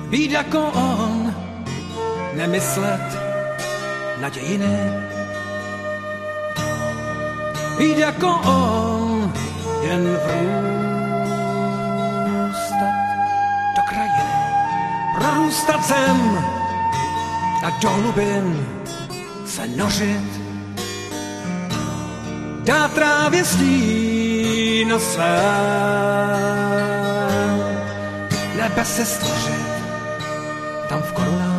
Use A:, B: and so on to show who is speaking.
A: být jako on, nemyslet na dějiny. Být jako on, jen vrůstat do krajiny. Prorůstat zem a do hlubin se nořit. Dát trávě stín své, nebe se stvořit tam v korunách.